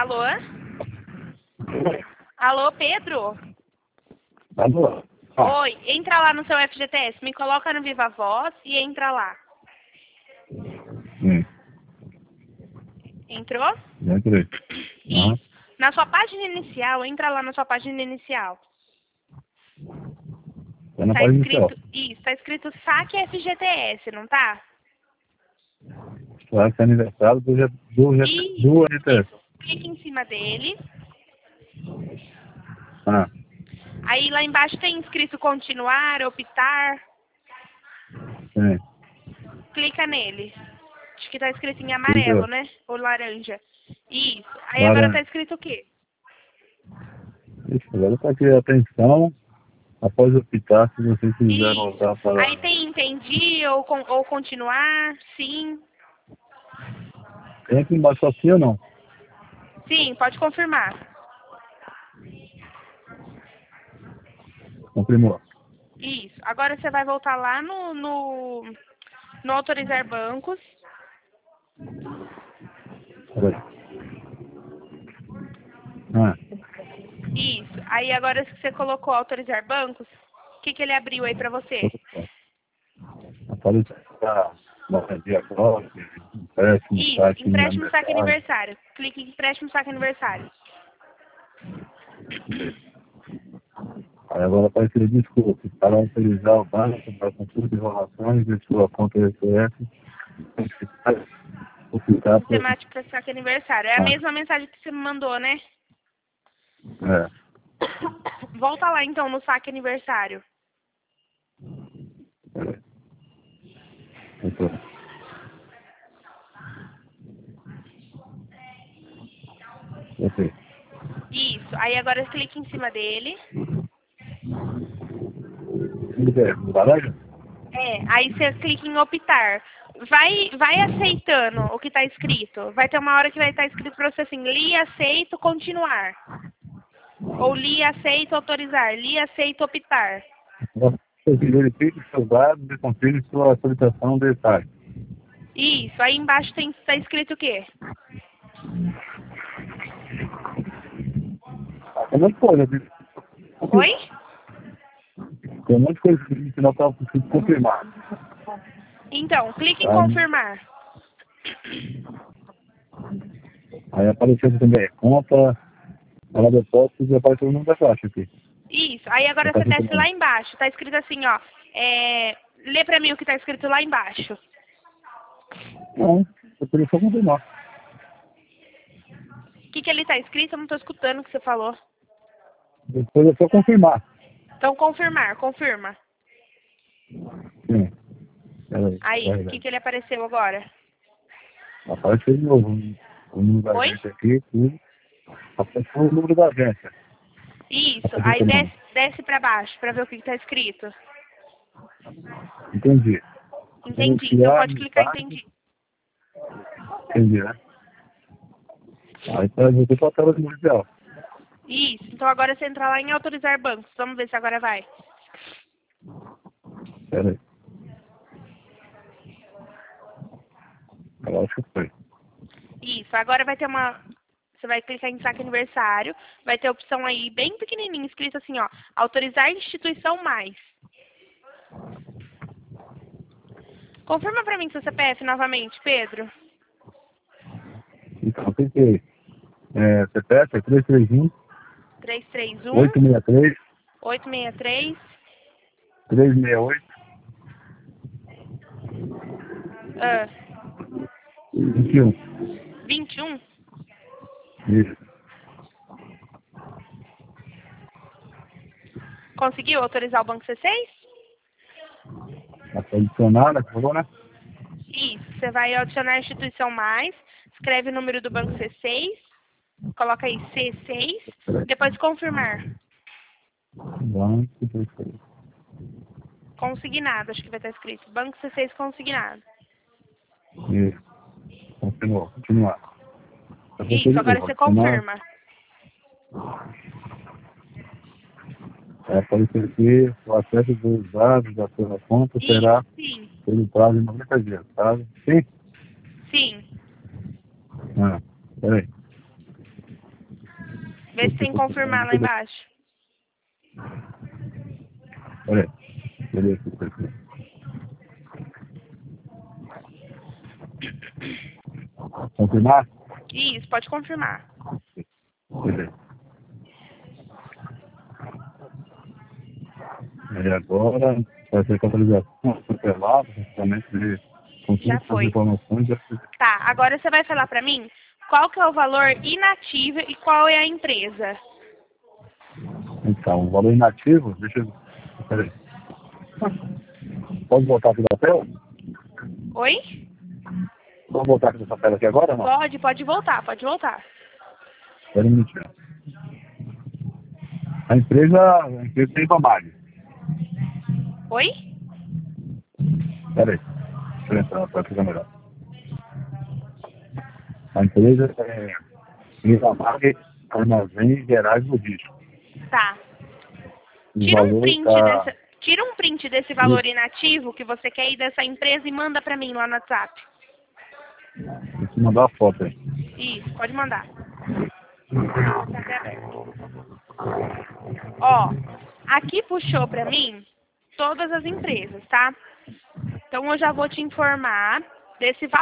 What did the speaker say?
Alô? Alô, Pedro? Alô? Oi, entra lá no seu FGTS, me coloca no Viva Voz e entra lá. Sim, Entrou? já entrei. Isso. Na sua página inicial, entra lá na sua página inicial. Tá na Tá página inicial. escrito, isso, tá escrito saque FGTS, não tá? Claro que é aniversário do Isso. FTS. Clique em cima dele. Ah, Aí lá embaixo tem escrito continuar, optar. sim. Clica nele. Acho que tá escrito em Clicou. amarelo, né? Ou laranja. Isso. Aí agora tá Laranja. escrito o quê? Isso, agora tá aqui, atenção. Após optar, se você quiser Isso. voltar para... Aí tem entendi ou continuar, sim. Tem aqui embaixo assim ou não? Sim, pode confirmar. Confirmou. Isso. Agora você vai voltar lá no autorizar bancos. Peraí. Ah, Isso. Aí agora que você colocou autorizar bancos, o que ele abriu aí pra você? apareceu a nossa diagnóstico, empréstimo, Isso. saque, Empréstimo saque aniversário. aniversário. Clique em empréstimo saque aniversário. Aí agora apareceu desculpe, para autorizar o banco para consulta de informações de sua conta RCF, optar por... Sistemático para saque aniversário. É a mesma mensagem que você me mandou, né? É, Volta lá então no saque aniversário. peraí. Então, ok. Isso. Aí agora clique em cima dele. Laranja? É. Aí você clica em optar. Vai aceitando o que está escrito. Vai ter uma hora que vai estar escrito para você assim, li, aceito, continuar. Ou li, aceito, autorizar. Li, aceito, optar. Você verifique seus dados e confirme sua solicitação de detalhe. Isso. Aí embaixo tá escrito o quê? Tem um monte de coisa, viu? Oi? Tem um monte de coisa que no final para confirmar. Então, clique em Tá? confirmar. Aí apareceu também conta, ela depósito e apareceu o número da caixa aqui. Isso. Aí agora você desce lá embaixo. Tá escrito assim, ó. Lê pra mim o que tá escrito lá embaixo. Não, eu queria só confirmar. O que ele tá escrito? Eu não tô escutando o que você falou. Depois é só confirmar. Então, confirmar. Confirma. Sim. Peraí, Aí, o que ele apareceu agora? apareceu de novo o número da Oi? agência aqui, tudo. Apareceu o número da agência. Isso. Apareceu Aí seu nome. desce pra baixo pra ver o que tá escrito. Entendi. Entendi. Então Iniciar, pode clicar em mensagem. entendi. Entendi, né? Aí tá, voltou pra tela do mundial. Isso. Então agora você entra lá em autorizar bancos. Vamos ver se agora vai. Peraí. Eu acho que foi. Isso. Agora vai ter uma... Você vai clicar em saque aniversário. Vai ter a opção aí bem pequenininha, escrito assim, ó. Autorizar instituição mais. Confirma pra mim seu CPF novamente, Pedro. Então, tentei. CPF é 331 331 863 863 368 ah, 21. 21. Isso. Conseguiu autorizar o banco C6? Adicionar, né? Por favor, né? Isso. Você vai adicionar a instituição mais, escreve o número do banco C6, coloca aí C6, Peraí. depois confirmar. Banco, perfeito. Consignado, acho que vai estar escrito. Banco C6 consignado. Isso. Continuou. Continuar. Eu vou Isso, de agora novo. você Adicionar. confirma. Apareceu aqui, o acesso dos dados da sua conta Isso, será sim. pelo prazo de 90 dias, sabe? Sim? Sim. Ah, peraí. Vê se tem que confirmar lá embaixo. Olha, beleza, perfeito. Confirmar? Isso, pode confirmar. Beleza. E agora vai ser catalisação superlado, principalmente de Já consulta foi. de informações. Tá, agora você vai falar pra mim qual que é o valor inativo e qual é a empresa. Então, o valor inativo, deixa eu... Peraí. Pode voltar aqui da tela? Oi? Vamos voltar aqui dessa tela aqui agora, não? Pode voltar, pode voltar. Espera um minutinho. A empresa tem Vamag. Oi? Peraí. Deixa eu entrar para ficar melhor. A empresa é Vamag Armazém Gerais Logísticos. Tá. O Tira um valor print tá... tira um print desse valor inativo que você quer ir dessa empresa e manda pra mim lá no WhatsApp. Tem que mandar a foto aí. Isso, pode mandar. Tá até aberto. Ó, aqui puxou pra mim todas as empresas, tá? Então eu já vou te informar desse valor.